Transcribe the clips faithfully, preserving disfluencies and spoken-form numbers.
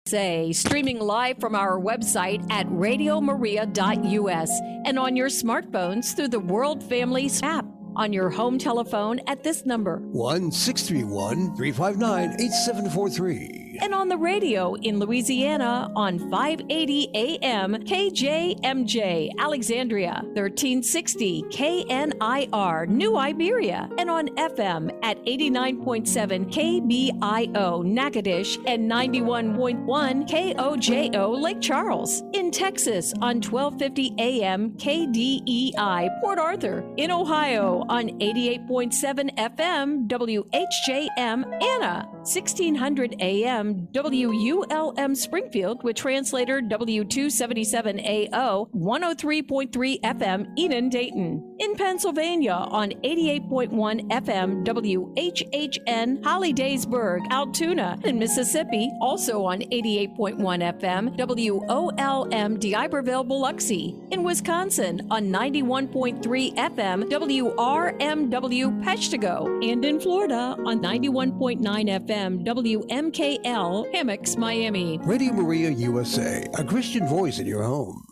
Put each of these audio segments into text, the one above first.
Say, streaming live from our website at radio maria dot u s and on your smartphones through the World Families app. On your home telephone at this number, one six three one, three five nine, eight seven four three. And on the radio in Louisiana on five eighty A M K J M J Alexandria, thirteen sixty K N I R New Iberia, and on F M at eighty-nine point seven K B I O Natchitoches and ninety-one point one K O J O Lake Charles. In Texas on twelve fifty A M K D E I Port Arthur. In Ohio on eighty-eight point seven F M W H J M Anna, sixteen hundred A M W U L M Springfield with translator W two seventy-seven A O, one oh three point three F M Enon Dayton. In Pennsylvania on eighty-eight point one F M W H H N Hollidaysburg, Altoona. In Mississippi also on eighty-eight point one F M W O L M D'Iberville, Biloxi. In Wisconsin on ninety-one point three F M W R M W Peshtigo. And in Florida on ninety-one point nine F M W M K L Hammocks, Miami. Radio Maria U S A, a Christian voice in your home.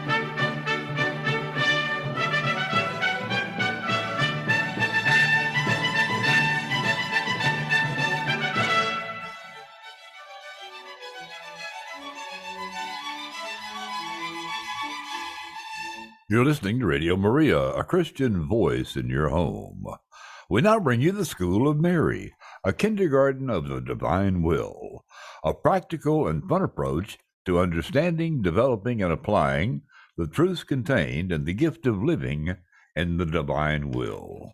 You're listening to Radio Maria, a Christian voice in your home. We now bring you the School of Mary, a kindergarten of the divine will, a practical and fun approach to understanding, developing, and applying the truths contained in the gift of living in the divine will.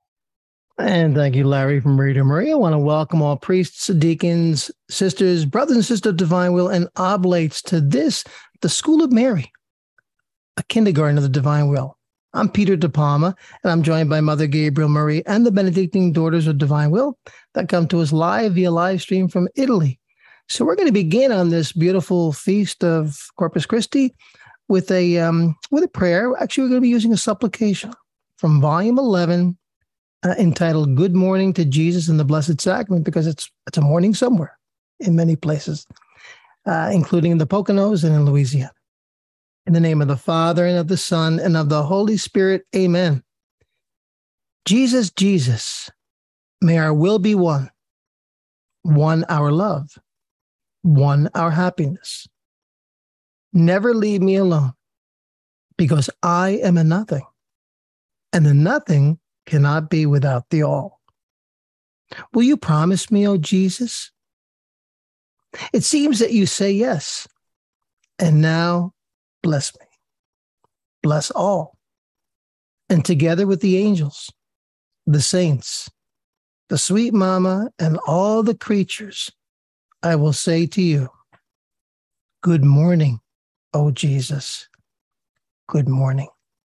And thank you, Larry from Radio Maria. I want to welcome all priests, deacons, sisters, brothers and sisters of divine will, and oblates to this, the School of Mary, a kindergarten of the divine will. I'm Peter De Palma, and I'm joined by Mother Gabriel Marie and the Benedictine Daughters of Divine Will that come to us live via live stream from Italy. So we're going to begin on this beautiful feast of Corpus Christi with a um, with a prayer. Actually, we're going to be using a supplication from volume eleven, uh, entitled "Good Morning to Jesus in the Blessed Sacrament," because it's it's a morning somewhere in many places, uh, including in the Poconos and in Louisiana. In the name of the Father, and of the Son, and of the Holy Spirit, amen. Jesus, Jesus, may our will be one, one our love, one our happiness. Never leave me alone, because I am a nothing, and the nothing cannot be without the all. Will you promise me, O Jesus? It seems that you say yes, and now bless me, bless all, and together with the angels, the saints, the sweet mama, and all the creatures, I will say to you, good morning, O Jesus, good morning.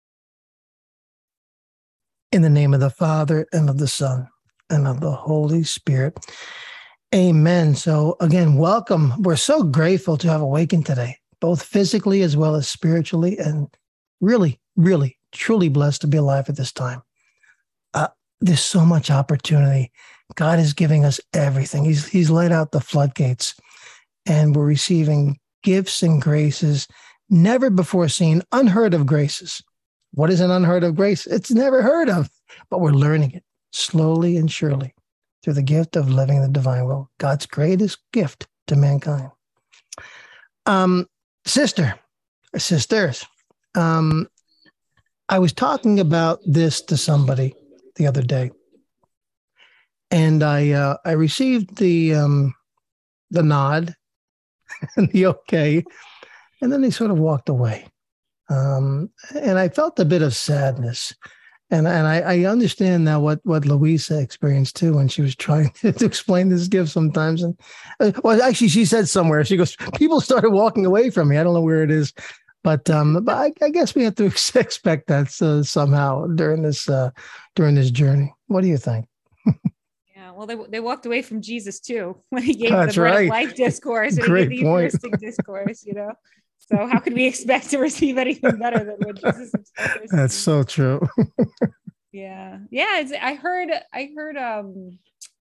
In the name of the Father, and of the Son, and of the Holy Spirit, amen. So again, welcome. We're so grateful to have awakened today, both physically as well as spiritually, and really, really, truly blessed to be alive at this time. Uh, there's so much opportunity. God is giving us everything. He's, he's let out the floodgates, and we're receiving gifts and graces never before seen, unheard of graces. What is an unheard of grace? It's never heard of, but we're learning it slowly and surely through the gift of living the divine will, God's greatest gift to mankind. Um, Sister, sisters, um, I was talking about this to somebody the other day, and I uh, I received the um, the nod and the okay, and then they sort of walked away, um, and I felt a bit of sadness. And and I, I understand now what, what Louisa experienced too when she was trying to, to explain this gift sometimes. And uh, well, actually, she said somewhere, she goes, people started walking away from me. I don't know where it is, but um, but I, I guess we have to expect that uh, somehow during this uh, during this journey. What do you think? Yeah, well, they they walked away from Jesus too when he gave That's the bread right. of life discourse and Great he gave the point. Eucharistic discourse. You know. So how could we expect to receive anything better than what Jesus himself received? That's so true. Yeah. Yeah. It's, I heard, I heard, um,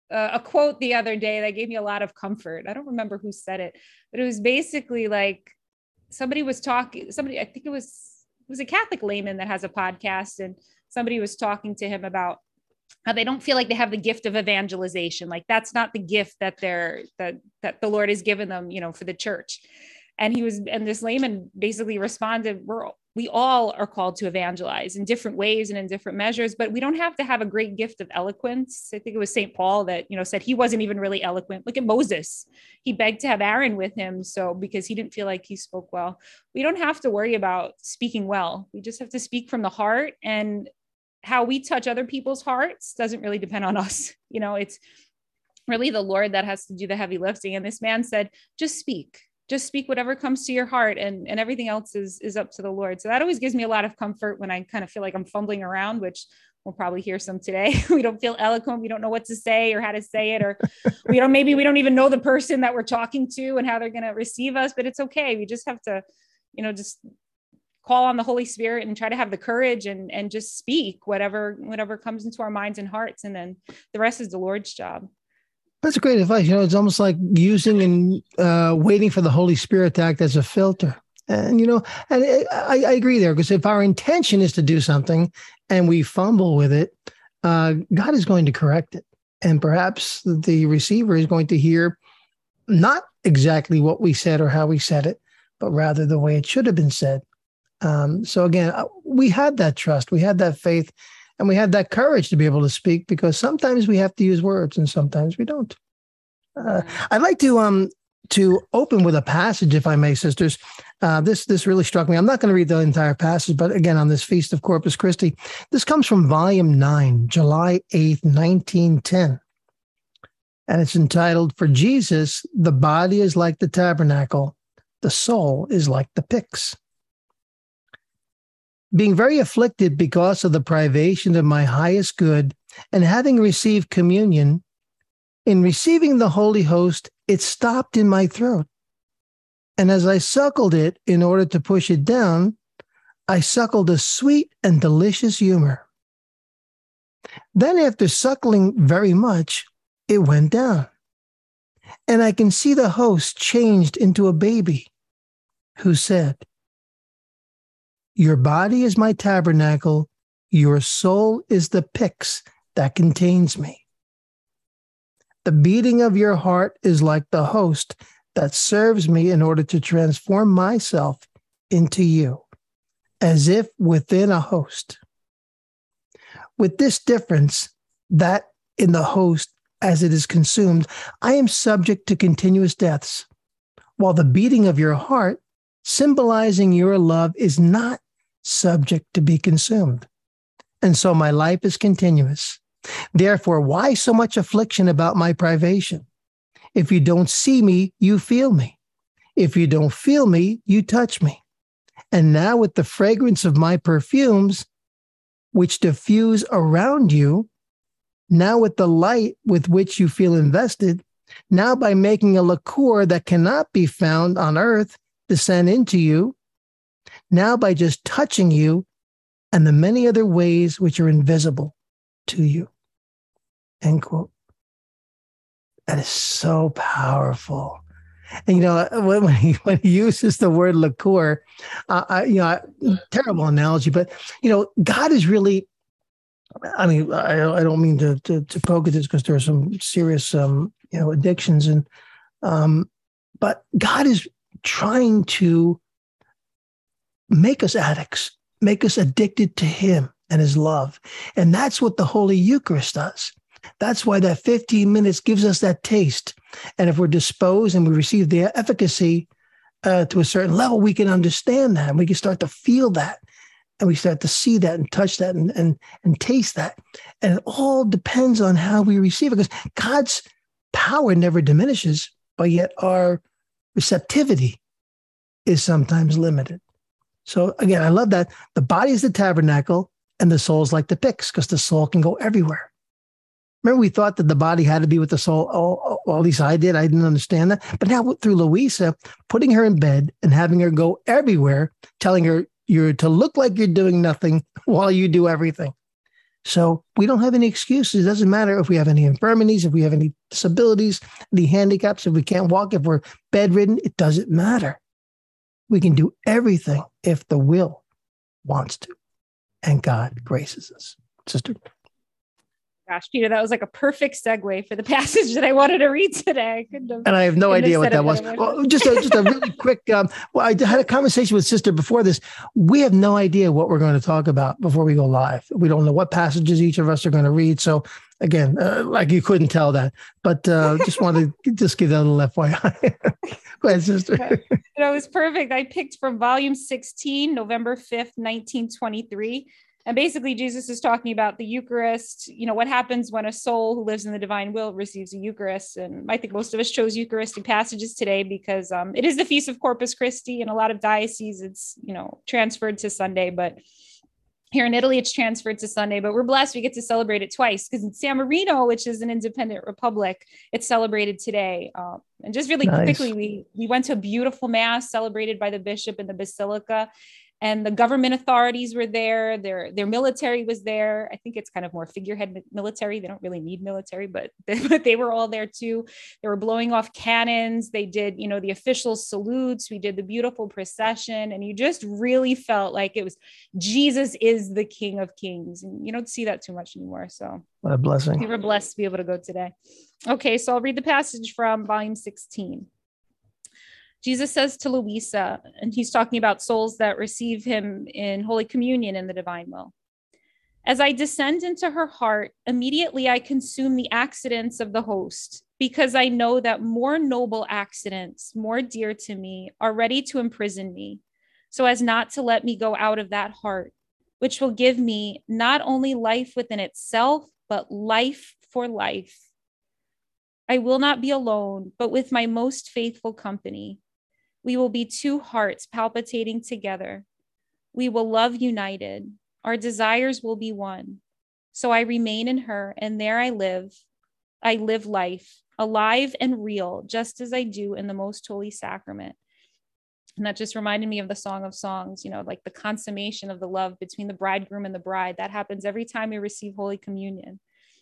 uh, a quote the other day that gave me a lot of comfort. I don't remember who said it, but it was basically like somebody was talking, somebody, I think it was, it was a Catholic layman that has a podcast, and somebody was talking to him about how they don't feel like they have the gift of evangelization. Like that's not the gift that they're, that, that the Lord has given them, you know, for the church. And he was, and this layman basically responded, we're, we all are called to evangelize in different ways and in different measures, but we don't have to have a great gift of eloquence. I think it was Saint Paul that, you know, said he wasn't even really eloquent. Look at Moses. He begged to have Aaron with him. So because he didn't feel like he spoke well, we don't have to worry about speaking well. We just have to speak from the heart, and how we touch other people's hearts doesn't really depend on us. You know, it's really the Lord that has to do the heavy lifting. And this man said, just speak. Just speak whatever comes to your heart, and, and everything else is, is up to the Lord. So that always gives me a lot of comfort when I kind of feel like I'm fumbling around, which we'll probably hear some today. We don't feel eloquent. We don't know what to say or how to say it, or we don't, maybe we don't even know the person that we're talking to and how they're going to receive us, but it's okay. We just have to, you know, just call on the Holy Spirit and try to have the courage and, and just speak whatever, whatever comes into our minds and hearts. And then the rest is the Lord's job. That's great advice. You know, it's almost like using and uh, waiting for the Holy Spirit to act as a filter. And, you know, and I, I agree there, because if our intention is to do something and we fumble with it, uh, God is going to correct it. And perhaps the receiver is going to hear not exactly what we said or how we said it, but rather the way it should have been said. Um, so again, we had that trust, we had that faith, and we had that courage to be able to speak, because sometimes we have to use words and sometimes we don't. Uh, I'd like to um to open with a passage, if I may, sisters. Uh, this this really struck me. I'm not going to read the entire passage, but again, on this Feast of Corpus Christi, this comes from Volume nine, July eighth, nineteen ten. And it's entitled, "For Jesus, the body is like the tabernacle, the soul is like the pyx. Being very afflicted because of the privation of my highest good, and having received communion, in receiving the Holy Host, it stopped in my throat. And as I suckled it in order to push it down, I suckled a sweet and delicious humor. Then after suckling very much, it went down. And I can see the host changed into a baby, who said, 'Your body is my tabernacle, your soul is the pyx that contains me. The beating of your heart is like the host that serves me in order to transform myself into you, as if within a host. With this difference, that in the host, as it is consumed, I am subject to continuous deaths, while the beating of your heart, symbolizing your love, is not subject to be consumed. And so my life is continuous. Therefore, why so much affliction about my privation? If you don't see me, you feel me. If you don't feel me, you touch me. And now with the fragrance of my perfumes, which diffuse around you, now with the light with which you feel invested, now by making a liqueur that cannot be found on earth descend into you, now by just touching you, and the many other ways which are invisible to you." End quote. That is so powerful. And, you know, when, when, he, when he uses the word liqueur, uh, I, you know, terrible analogy, but, you know, God is really, I mean, I, I don't mean to, to, to poke at this, because there are some serious, um, you know, addictions, and, um, but God is trying to make us addicts, make us addicted to him and his love. And that's what the Holy Eucharist does. That's why that fifteen minutes gives us that taste. And if we're disposed and we receive the efficacy uh, to a certain level, we can understand that, and we can start to feel that, and we start to see that and touch that and, and, and taste that. And it all depends on how we receive it, because God's power never diminishes, but yet our receptivity is sometimes limited. So again, I love that. The body is the tabernacle and the soul is like the pyx, because the soul can go everywhere. Remember, we thought that the body had to be with the soul. Oh, well, at least I did. I didn't understand that. But now through Louisa, putting her in bed and having her go everywhere, telling her you're to look like you're doing nothing while you do everything. So we don't have any excuses. It doesn't matter if we have any infirmities, if we have any disabilities, any handicaps, if we can't walk, if we're bedridden, it doesn't matter. We can do everything if the will wants to, and God graces us. Sister? Gosh, Peter, that was like a perfect segue for the passage that I wanted to read today. I couldn't have, and I have no idea what that was. Way. Well, just a, just a really quick, um, well, I had a conversation with Sister before this. We have no idea what we're going to talk about before we go live. We don't know what passages each of us are going to read. So again, uh, like you couldn't tell that, but uh, just wanted to just give that a little F Y I. Go ahead, Sister. That was perfect. I picked from volume sixteen, November fifth, nineteen twenty-three. And basically, Jesus is talking about the Eucharist, you know, what happens when a soul who lives in the divine will receives a Eucharist. And I think most of us chose Eucharistic passages today because um, it is the Feast of Corpus Christi. In a lot of dioceses, it's, you know, transferred to Sunday. But here in Italy, it's transferred to Sunday. But we're blessed we get to celebrate it twice because in San Marino, which is an independent republic, it's celebrated today. Um, and just really nice. quickly, we, we went to a beautiful mass celebrated by the bishop in the basilica. And the government authorities were there. Their their military was there. I think it's kind of more figurehead military. They don't really need military, but they, but they were all there too. They were blowing off cannons. They did, you know, the official salutes. We did the beautiful procession, and you just really felt like it was Jesus is the King of Kings. And you don't see that too much anymore. So what a blessing. We were blessed to be able to go today. Okay, so I'll read the passage from volume sixteen. Jesus says to Louisa, and he's talking about souls that receive him in Holy Communion in the divine will. As I descend into her heart, immediately I consume the accidents of the host, because I know that more noble accidents, more dear to me, are ready to imprison me, so as not to let me go out of that heart, which will give me not only life within itself, but life for life. I will not be alone, but with my most faithful company. We will be two hearts palpitating together. We will love united. Our desires will be one. So I remain in her, and there I live. I live life, alive and real, just as I do in the most holy sacrament. And that just reminded me of the Song of Songs, you know, like the consummation of the love between the bridegroom and the bride. That happens every time we receive Holy Communion.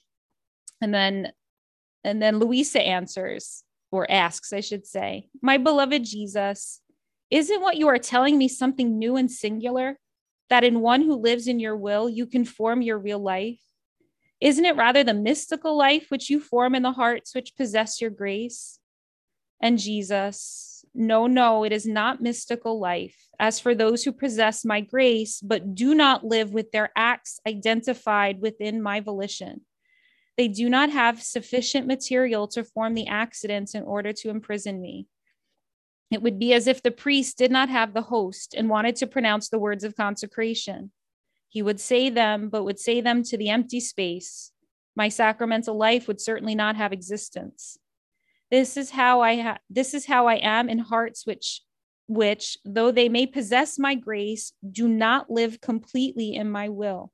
And then, and then Louisa answers, or asks, I should say, my beloved Jesus, isn't what you are telling me something new and singular, that in one who lives in your will, you can form your real life? Isn't it rather the mystical life which you form in the hearts which possess your grace? And Jesus, no, no, it is not mystical life. As for those who possess my grace, but do not live with their acts identified within my volition, they do not have sufficient material to form the accidents in order to imprison me. It would be as if the priest did not have the host and wanted to pronounce the words of consecration. He would say them, but would say them to the empty space. My sacramental life would certainly not have existence. This is how I ha- this is how I am in hearts which, which, though they may possess my grace, do not live completely in my will.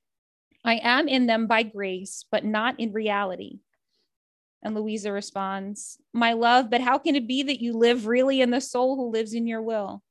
I am in them by grace, but not in reality. And Louisa responds, my love, but how can it be that you live really in the soul who lives in your will?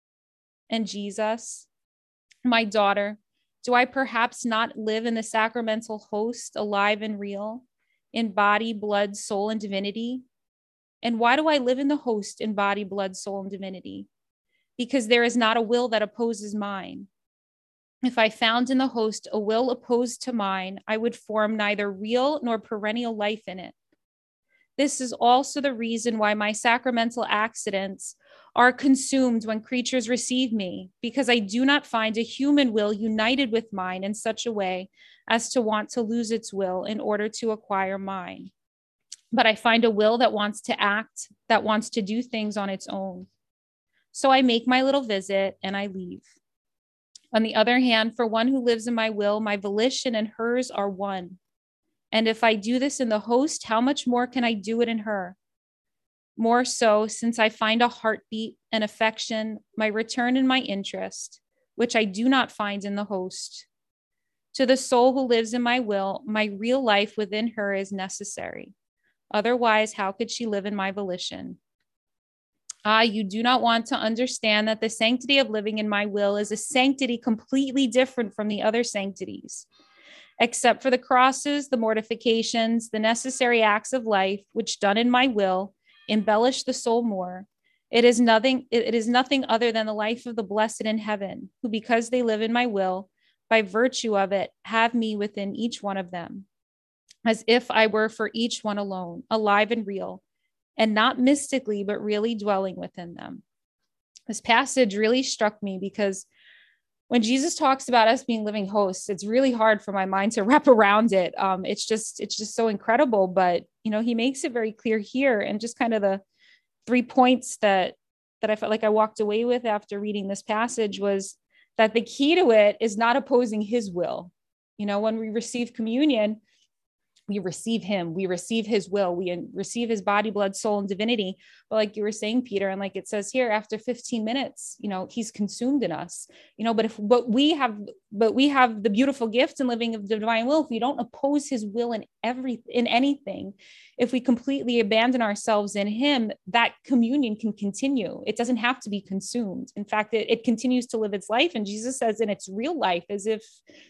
And Jesus, my daughter, do I perhaps not live in the sacramental host, alive and real, in body, blood, soul, and divinity? And why do I live in the host in body, blood, soul, and divinity? Because there is not a will that opposes mine. If I found in the host a will opposed to mine, I would form neither real nor perennial life in it. This is also the reason why my sacramental accidents are consumed when creatures receive me, because I do not find a human will united with mine in such a way as to want to lose its will in order to acquire mine. But I find a will that wants to act, that wants to do things on its own. So I make my little visit and I leave. On the other hand, for one who lives in my will, my volition and hers are one. And if I do this in the host, how much more can I do it in her? More so, since I find a heartbeat, an affection, my return and my interest, which I do not find in the host. To the soul who lives in my will, my real life within her is necessary. Otherwise, how could she live in my volition? Ah, you do not want to understand that the sanctity of living in my will is a sanctity completely different from the other sanctities. except for the crosses, the mortifications, the necessary acts of life, which done in my will, embellish the soul more. It is nothing, it is nothing other than the life of the blessed in heaven, who, because they live in my will, by virtue of it, have me within each one of them, as if I were for each one alone, alive and real, and not mystically, but really dwelling within them. This passage really struck me because when Jesus talks about us being living hosts, it's really hard for my mind to wrap around it. Um, it's just, it's just so incredible. But, you know, he makes it very clear here, and just kind of the three points that, that I felt like I walked away with after reading this passage was that the key to it is not opposing his will. You know, when we receive communion, we receive him, we receive his will, we receive his body, blood, soul, and divinity. But like you were saying, Peter, and like it says here, after fifteen minutes, you know, he's consumed in us, you know, but if, but we have, but we have the beautiful gift and living of the divine will. If we don't oppose his will in every, in anything, if we completely abandon ourselves in him, that communion can continue. It doesn't have to be consumed. In fact, it, it continues to live its life. And Jesus says in its real life, as if,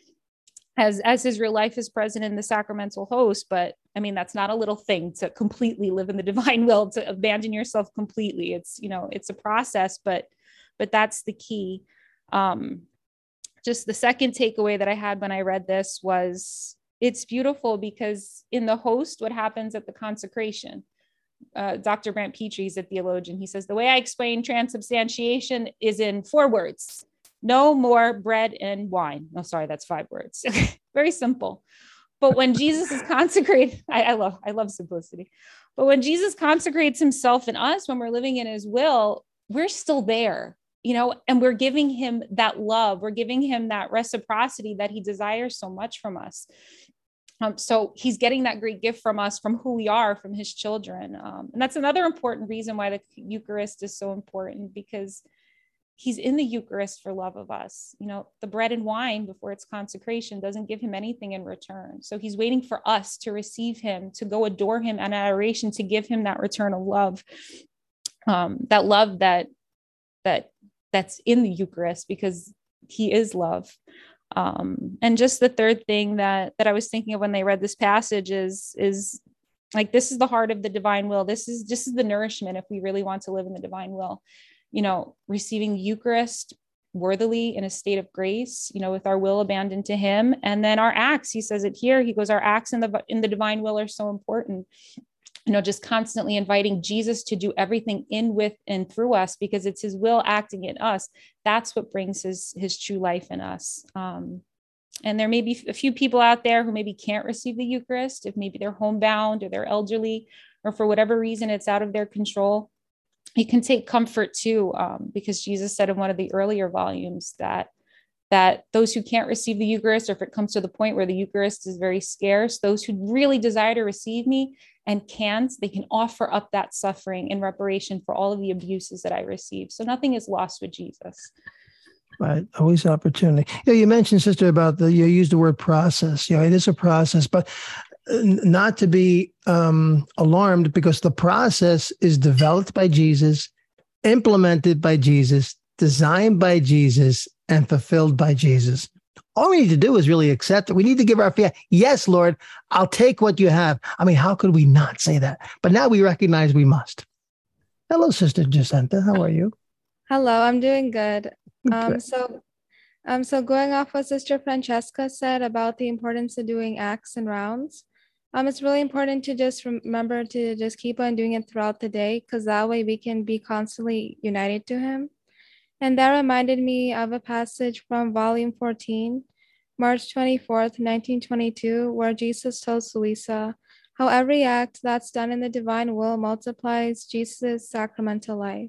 as as his real life is present in the sacramental host. But I mean, that's not a little thing to completely live in the divine will, to abandon yourself completely. It's, you know, it's a process, but, but that's the key. Um, just the second takeaway that I had when I read this was it's beautiful because in the host, what happens at the consecration? Uh, Doctor Brant Petrie is a theologian. He says, the way I explain transubstantiation is in four words: no more bread and wine. No, sorry, that's five words. Very simple. But when Jesus is consecrated, I, I love, I love simplicity. But when Jesus consecrates himself in us, when we're living in his will, we're still there, you know, and we're giving him that love. We're giving him that reciprocity that he desires so much from us. Um, so he's getting that great gift from us, from who we are, from his children. Um, and that's another important reason why the Eucharist is so important, because he's in the Eucharist for love of us. You know, the bread and wine before its consecration doesn't give him anything in return. So he's waiting for us to receive him, to go adore him in adoration, to give him that return of love, um, that love that, that that's in the Eucharist, because he is love. Um, and just the third thing that, that I was thinking of when they read this passage is, is like, this is the heart of the divine will. This is just the nourishment if we really want to live in the divine will. You know, receiving the Eucharist worthily in a state of grace, you know, with our will abandoned to him. And then our acts, he says it here, he goes, our acts in the, in the divine will are so important, you know, just constantly inviting Jesus to do everything in, with, and through us, because it's his will acting in us. That's what brings his, his true life in us. Um, and there may be a few people out there who maybe can't receive the Eucharist, if maybe they're homebound or they're elderly, or for whatever reason, it's out of their control. You can take comfort too, um, because Jesus said in one of the earlier volumes that that those who can't receive the Eucharist, or if it comes to the point where the Eucharist is very scarce, those who really desire to receive me and can't, they can offer up that suffering in reparation for all of the abuses that I received. So nothing is lost with Jesus. Right. Always opportunity. Yeah, you mentioned, sister, about the, you used the word process. You know, it is a process, but not to be um, alarmed, because the process is developed by Jesus, implemented by Jesus, designed by Jesus, and fulfilled by Jesus. All we need to do is really accept it. We need to give our fear. Yes, Lord, I'll take what you have. I mean, how could we not say that? But now we recognize we must. Hello, Sister Jacinta. How are you? Hello, I'm doing good. Um, Okay. so Um, so going off what Sister Francesca said about the importance of doing acts and rounds, um, it's really important to just remember to just keep on doing it throughout the day, because that way we can be constantly united to him. And that reminded me of a passage from volume fourteen, March twenty-fourth, nineteen twenty-two, where Jesus tells Luisa how every act that's done in the divine will multiplies Jesus' sacramental life.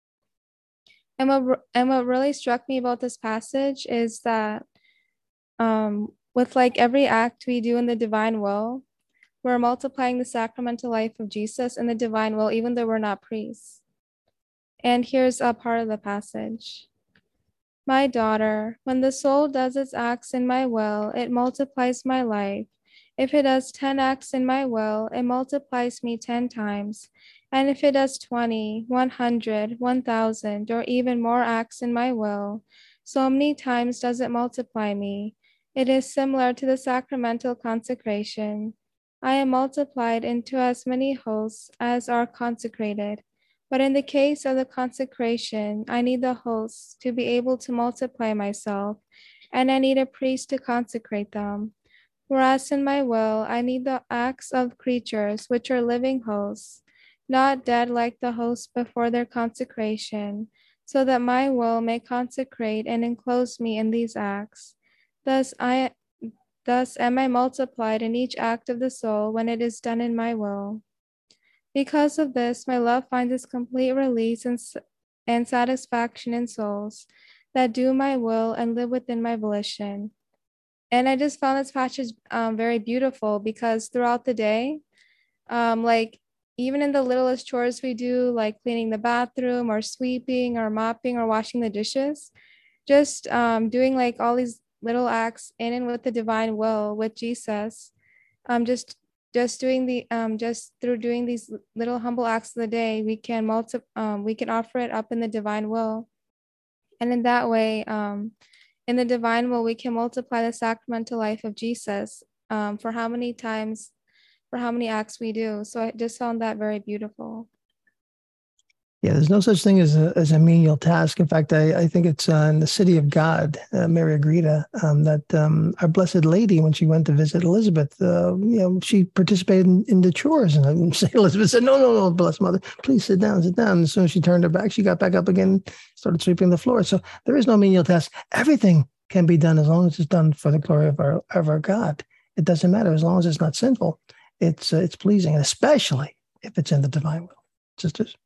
And what, and what really struck me about this passage is that um, with like every act we do in the divine will, we're multiplying the sacramental life of Jesus in the divine will, even though we're not priests. And here's a part of the passage. My daughter, when the soul does its acts in my will, it multiplies my life. If it does ten acts in my will, it multiplies me ten times. And if it does twenty, one hundred, one thousand, or even more acts in my will, so many times does it multiply me. It is similar to the sacramental consecration. I am multiplied into as many hosts as are consecrated. But in the case of the consecration, I need the hosts to be able to multiply myself, and I need a priest to consecrate them. Whereas in my will, I need the acts of creatures which are living hosts, not dead like the hosts before their consecration, so that my will may consecrate and enclose me in these acts. Thus I thus am I multiplied in each act of the soul when it is done in my will. Because of this, my love finds its complete release and, and satisfaction in souls that do my will and live within my volition. And I just found this passage um, very beautiful because throughout the day, um, like even in the littlest chores we do, like cleaning the bathroom or sweeping or mopping or washing the dishes, just um, doing like all these little acts in and with the divine will with Jesus, um, just just doing the um, just through doing these little humble acts of the day, we can multi um, we can offer it up in the divine will, and in that way, um, in the divine will, we can multiply the sacramental life of Jesus um, for how many times, for how many acts we do. So I just found that very beautiful. Yeah, there's no such thing as a, as a menial task. In fact, I, I think it's uh, in the City of God, uh, Mary Agreda, um, that um, our Blessed Lady, when she went to visit Elizabeth, uh, you know, she participated in, in the chores. And Saint Elizabeth said, no, no, no, Blessed Mother, please sit down, sit down. And as soon as she turned her back, she got back up again, started sweeping the floor. So there is no menial task. Everything can be done as long as it's done for the glory of our, of our God. It doesn't matter. As long as it's not sinful, it's, uh, it's pleasing, and especially if it's in the divine will. Sisters?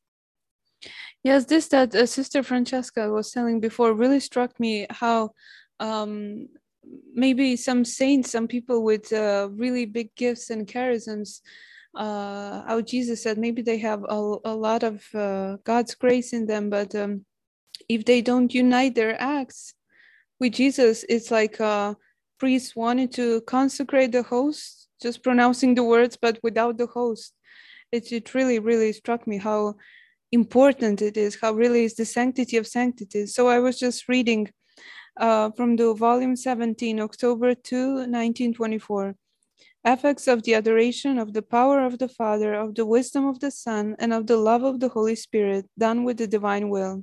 Yes, this that uh, Sister Francesca was telling before really struck me, how um, maybe some saints, some people with uh, really big gifts and charisms, uh, how Jesus said maybe they have a, a lot of uh, God's grace in them, but um, if they don't unite their acts with Jesus, it's like uh, priests wanted to consecrate the host, just pronouncing the words, but without the host. It, it really, really struck me how important it is, how really is the sanctity of sanctities. So I was just reading uh, from the volume seventeen, October second, nineteen twenty-four. Effects of the adoration of the power of the Father, of the wisdom of the Son, and of the love of the Holy Spirit, done with the divine will.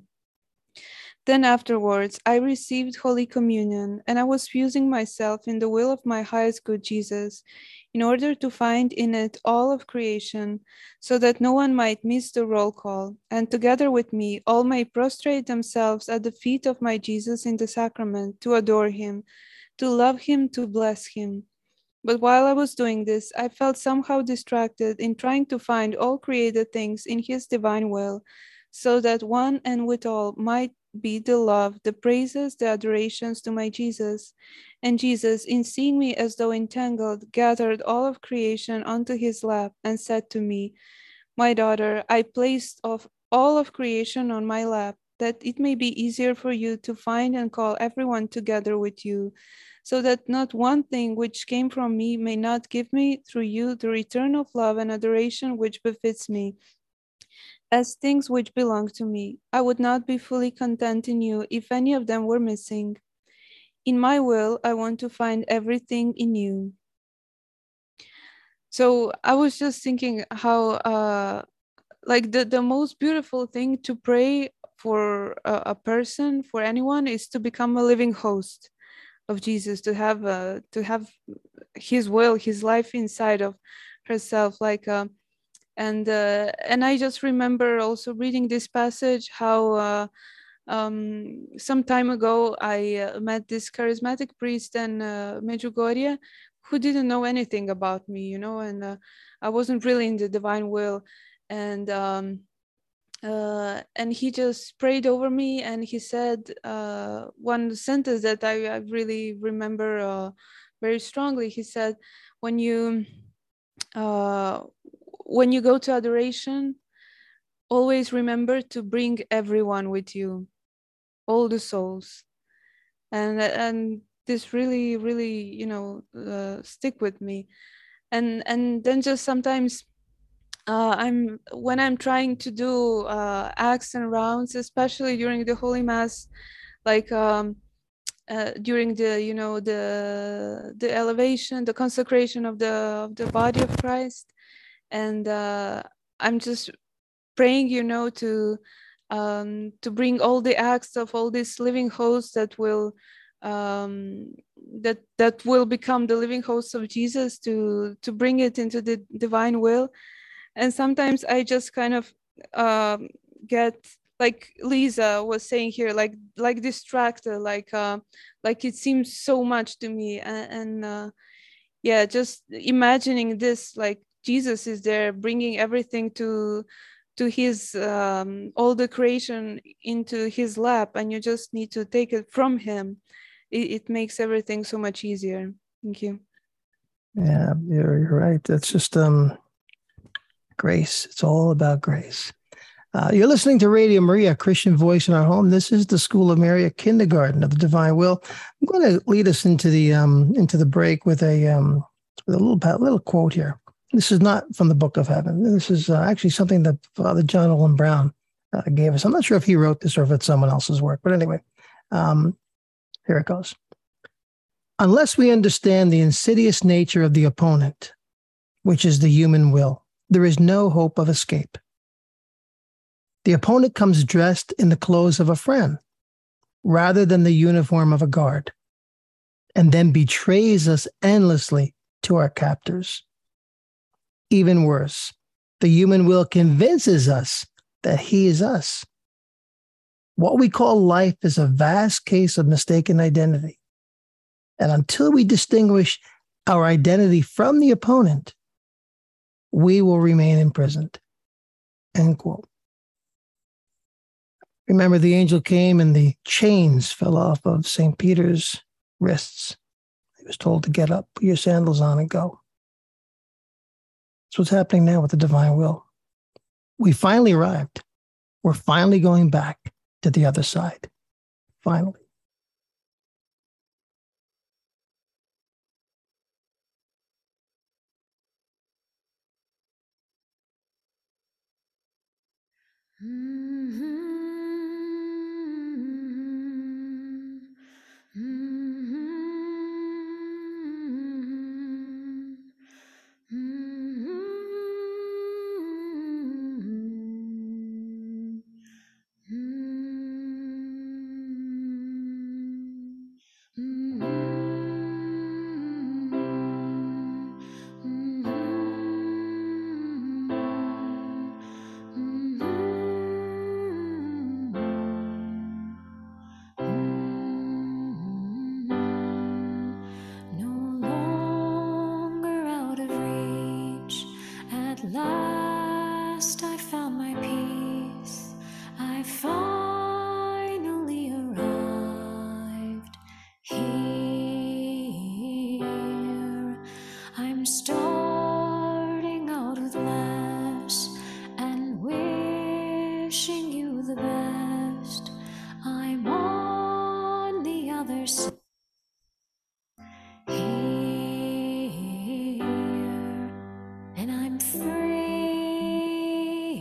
Then afterwards, I received Holy Communion, and I was fusing myself in the will of my highest good Jesus, in order to find in it all of creation, so that no one might miss the roll call, and together with me, all may prostrate themselves at the feet of my Jesus in the sacrament, to adore him, to love him, to bless him. But while I was doing this, I felt somehow distracted in trying to find all created things in his divine will, so that one and with all might be the love, the praises, the adorations to my Jesus. And Jesus, in seeing me as though entangled, gathered all of creation onto his lap and said to me, "My daughter, I placed of all of creation on my lap, that it may be easier for you to find and call everyone together with you, so that not one thing which came from me may not give me through you the return of love and adoration which befits me, as things which belong to me. I would not be fully content in you if any of them were missing. In my will, I want to find everything in you." So I was just thinking how, uh, like the, the most beautiful thing to pray for a, a person, for anyone, is to become a living host of Jesus, to have uh, to have his will, his life inside of herself, like uh, and uh, and I just remember also reading this passage how uh, um, some time ago I uh, met this charismatic priest in uh, Medjugorje who didn't know anything about me, you know, and uh, I wasn't really in the divine will, and um, uh, and he just prayed over me, and he said uh, one sentence that I, I really remember uh, very strongly. He said, when you uh, when you go to adoration, always remember to bring everyone with you, all the souls. And and this really, really, you know, uh, stick with me. And and then just sometimes uh, I'm when I'm trying to do uh, acts and rounds, especially during the Holy Mass, like um, uh, during the you know the the elevation, the consecration of the of the body of Christ. And uh, I'm just praying, you know, to um, to bring all the acts of all these living hosts that will um, that that will become the living hosts of Jesus, to to bring it into the divine will. And sometimes I just kind of um, get, like Lisa was saying here, like like distracted, like uh, like it seems so much to me, and, and uh, yeah, just imagining this, like Jesus is there bringing everything to to his um, all the creation into his lap, and you just need to take it from him. It, it makes everything so much easier. Thank you. Yeah, you're, you're right. That's just um, grace. It's all about grace. Uh, you're listening to Radio Maria, Christian Voice in Our Home. This is the School of Mary, a kindergarten of the divine will. I'm going to lead us into the um, into the break with a um, with a little little quote here. This is not from the Book of Heaven. This is uh, actually something that Father John Owen Brown uh, gave us. I'm not sure if he wrote this or if it's someone else's work, but anyway, um, here it goes. Unless we understand the insidious nature of the opponent, which is the human will, there is no hope of escape. The opponent comes dressed in the clothes of a friend rather than the uniform of a guard, and then betrays us endlessly to our captors. Even worse, the human will convinces us that he is us. What we call life is a vast case of mistaken identity. And until we distinguish our identity from the opponent, we will remain imprisoned. End quote. Remember, the angel came and the chains fell off of Saint Peter's wrists. He was told to get up, put your sandals on, and go. That's what's happening now with the divine will. We finally arrived. We're finally going back to the other side. Finally. Mm-hmm. Mm-hmm. Mm-hmm. No longer out of reach. At last I found my peace. I finally arrived here. I'm starting out with less and wishing you the best. I'm on the other side. Here, and I'm free,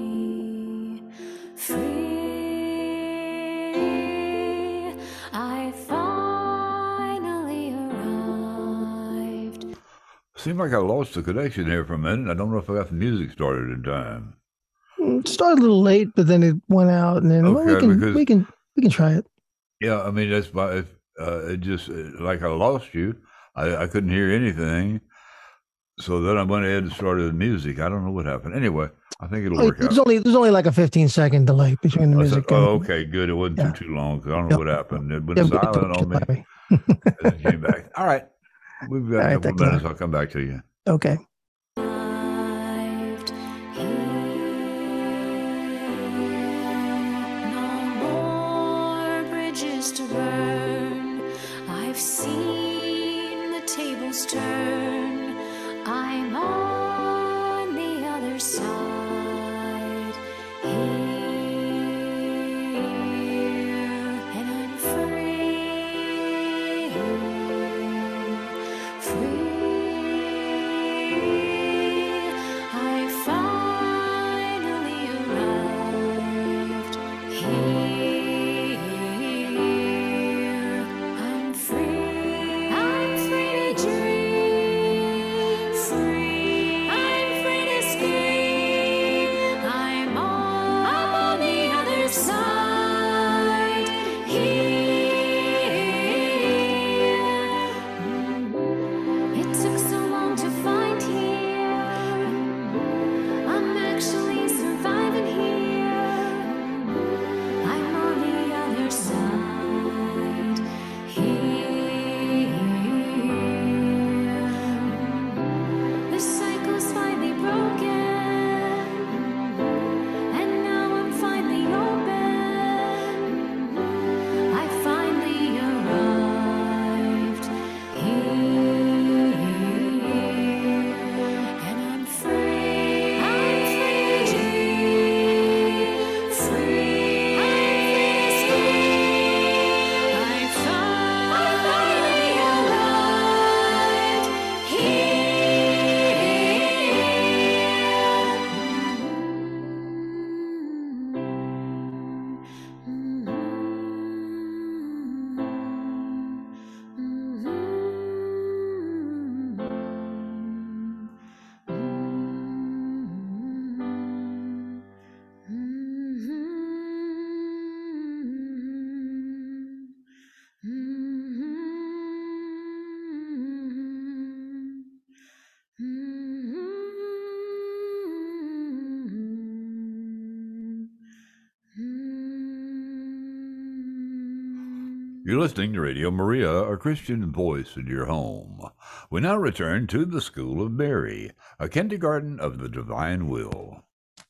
free. I finally arrived. Seemed like I lost the connection there for a minute. I don't know if I got the music started in time. It started a little late, but then it went out, and then well, we Okay, can because- we can we can try it. Yeah, I mean, that's my, uh, it just, uh, like I lost you. I, I couldn't hear anything. So then I went ahead and started the music. I don't know what happened. Anyway, I think it'll Oh, work there's out. only there's only like a fifteen second delay between the I music. said, and, oh, okay, good. It wasn't Yeah. too, too long, because I don't know Yep. what happened. It went Yeah, we silent took on me Larry. as it came back. All right. We've got All a right, couple thank of you, minutes. Larry. I'll come back to you. Okay. Arrived here. No more bridges to burn. I've seen the tables turn. I'm on the other side here, and I'm free, free. I finally arrived here. You're listening to Radio Maria, a Christian voice in your home. We now return to the School of Mary, a kindergarten of the divine will.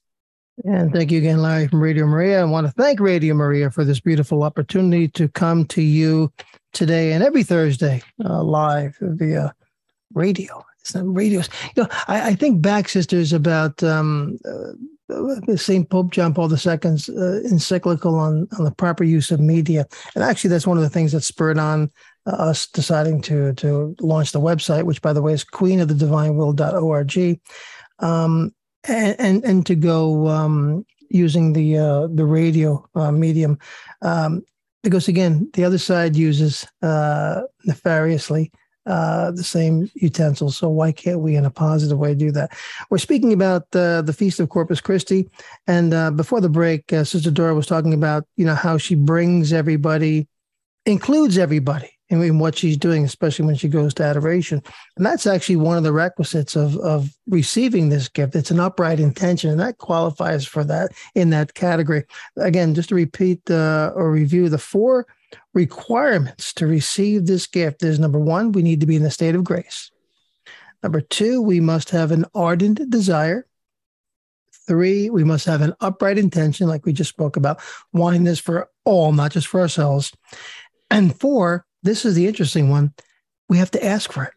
And thank you again, Larry from Radio Maria. I want to thank Radio Maria for this beautiful opportunity to come to you today and every Thursday uh, live via radio. It's not radios. You know, I, I think back, sisters, about um, uh, Saint Pope John Paul the Second's uh, encyclical on, on the proper use of media. And actually, that's one of the things that spurred on uh, us deciding to, to launch the website, which, by the way, is queen of the divine will dot org. Um, and, and, and to go um, using the, uh, the radio uh, medium. Um, because, again, the other side uses uh, nefariously Uh, the same utensils. So why can't we, in a positive way, do that? We're speaking about uh, the Feast of Corpus Christi. And uh, before the break, uh, Sister Dora was talking about, you know, how she brings everybody, includes everybody in, in what she's doing, especially when she goes to adoration. And that's actually one of the requisites of, of receiving this gift. It's an upright intention, and that qualifies for that in that category. Again, just to repeat uh, or review the four requirements to receive this gift is: number one, we need to be in the state of grace. Number two, we must have an ardent desire. Three, we must have an upright intention, like we just spoke about, wanting this for all, not just for ourselves. And four, this is the interesting one, we have to ask for it.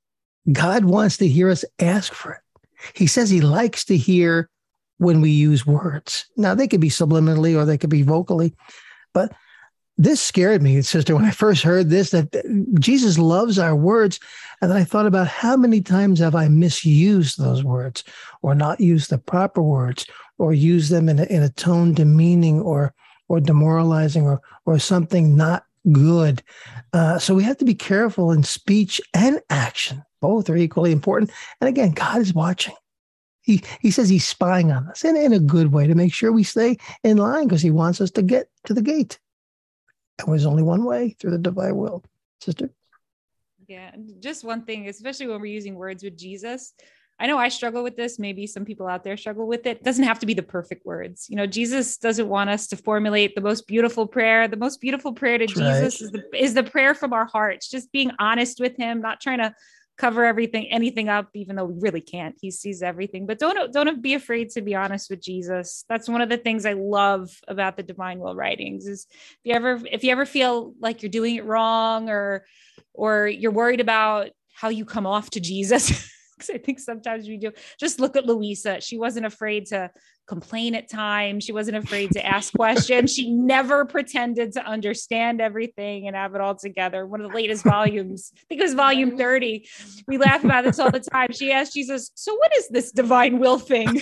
God wants to hear us ask for it. He says he likes to hear when we use words. Now, they could be subliminally or they could be vocally, but this scared me, sister, when I first heard this, that Jesus loves our words. And then I thought about how many times have I misused those words, or not used the proper words, or used them in a, in a tone demeaning or or demoralizing or or something not good. Uh, so we have to be careful in speech and action. Both are equally important. And again, God is watching. He he says he's spying on us in, in a good way to make sure we stay in line, because he wants us to get to the gate. And there's only one way, through the divine will. Sister? Yeah, just one thing, especially when we're using words with Jesus. I know I struggle with this. Maybe some people out there struggle with it. It doesn't have to be the perfect words. You know, Jesus doesn't want us to formulate the most beautiful prayer. The most beautiful prayer to That's Jesus right. is the, is the prayer from our hearts, just being honest with him, not trying to cover everything, anything up, even though we really can't. He sees everything. But don't, don't be afraid to be honest with Jesus. That's one of the things I love about the Divine Will writings is if you ever, if you ever feel like you're doing it wrong, or, or you're worried about how you come off to Jesus, because I think sometimes we do, just look at Louisa. She wasn't afraid to complain at times. She wasn't afraid to ask questions. She never pretended to understand everything and have it all together. One of the latest volumes, I think it was volume thirty. We laugh about this all the time. She asked Jesus, so what is this divine will thing?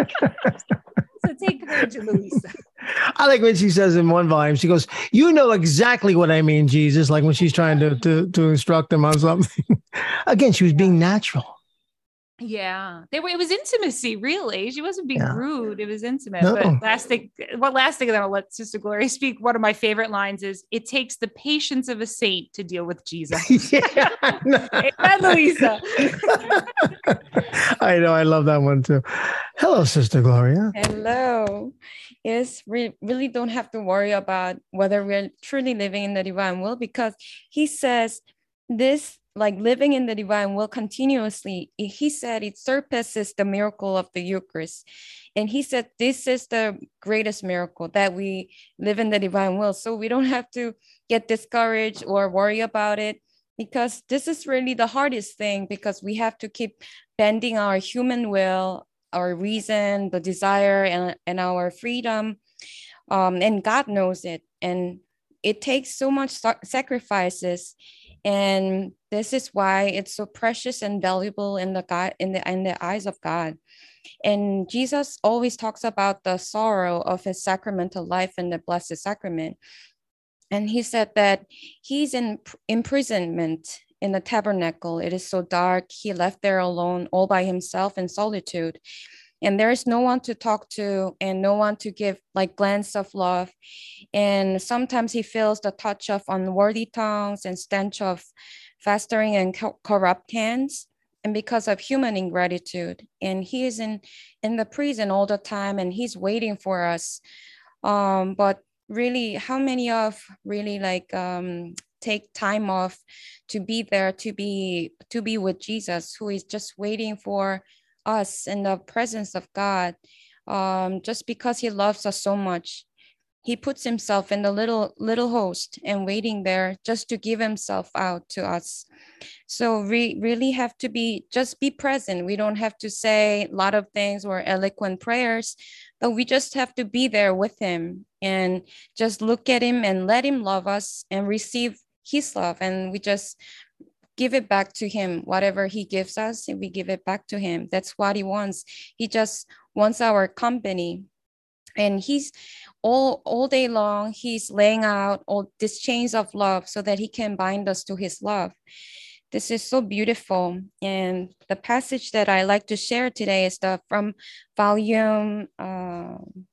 So take courage, Louisa. I like when she says in one volume, she goes, you know exactly what I mean, Jesus, like when she's trying to, to, to instruct him on something. Again, she was being natural. Yeah, they were. It was intimacy, really. She wasn't being Yeah. rude. It was intimate. No. But last thing, well, last thing, and then I'll let Sister Gloria speak. One of my favorite lines is, "It takes the patience of a saint to deal with Jesus." Yeah, Amen, Louisa. I know. I love that one too. Hello, Sister Gloria. Hello. Yes, we really don't have to worry about whether we're truly living in the divine will, because he says this, like living in the divine will continuously, he said it surpasses the miracle of the Eucharist. And he said this is the greatest miracle, that we live in the divine will. So we don't have to get discouraged or worry about it, because this is really the hardest thing, because we have to keep bending our human will, our reason, the desire, and, and our freedom. Um, and God knows it. And it takes so much sac- sacrifices. And this is why it's so precious and valuable in the God, in the in the eyes of God. And Jesus always talks about the sorrow of his sacramental life in the Blessed Sacrament. And he said that he's in imprisonment in the tabernacle. It is so dark. He left there alone, all by himself in solitude. And there is no one to talk to and no one to give like glance of love. And sometimes he feels the touch of unworthy tongues and stench of festering and co- corrupt hands. And because of human ingratitude. And he is in, in the prison all the time, and he's waiting for us. Um, but really, how many of really like um, take time off to be there, to be to be with Jesus, who is just waiting for us in the presence of God, um, just because he loves us so much. He puts himself in the little little host and waiting there just to give himself out to us. So we really have to be, just be present. We don't have to say a lot of things or eloquent prayers, but we just have to be there with him and just look at him and let him love us and receive his love. And we just give it back to him. Whatever he gives us, and we give it back to him. That's what he wants. He just wants our company. And he's all all day long, he's laying out all these chains of love so that he can bind us to his love. This is so beautiful. And the passage that I like to share today is the from volume, uh,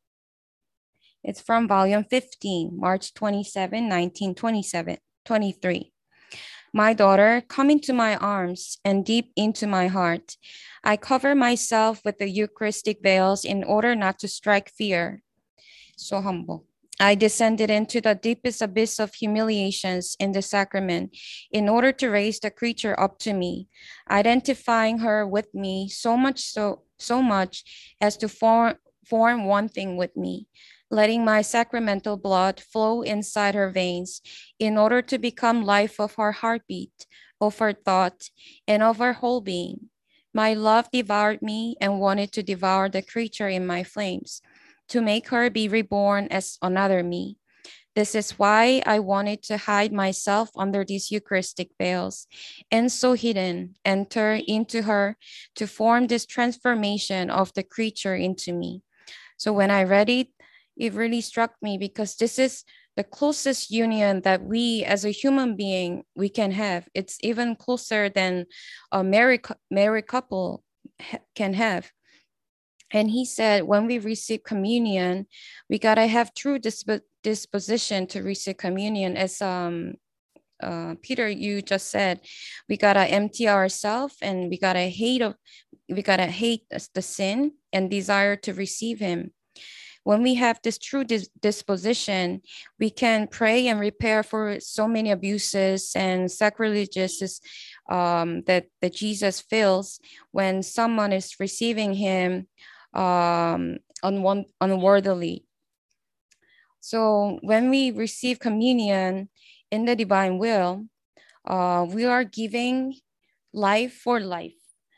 it's from volume fifteen, March twenty-seventh, nineteen twenty-seven, twenty-three. My daughter, come into my arms and deep into my heart. I cover myself with the Eucharistic veils in order not to strike fear. So humble. I descended into the deepest abyss of humiliations in the sacrament in order to raise the creature up to me, identifying her with me so much so so much as to form, form one thing with me, letting my sacramental blood flow inside her veins in order to become life of her heartbeat, of her thought, and of her whole being. My love devoured me and wanted to devour the creature in my flames, to make her be reborn as another me. This is why I wanted to hide myself under these Eucharistic veils, and so hidden, enter into her to form this transformation of the creature into me. So when I read it, it really struck me, because this is the closest union that we as a human being, we can have. It's even closer than a married, married couple can have. And he said, when we receive communion, we gotta have true disp- disposition to receive communion. As um, uh, Peter, you just said, we gotta empty ourselves, and we gotta hate of, we gotta hate the sin and desire to receive him. When we have this true dis- disposition, we can pray and repair for so many abuses and sacrileges um, that, that Jesus feels when someone is receiving him um, unwan- unworthily. So when we receive communion in the divine will, uh, we are giving life for life.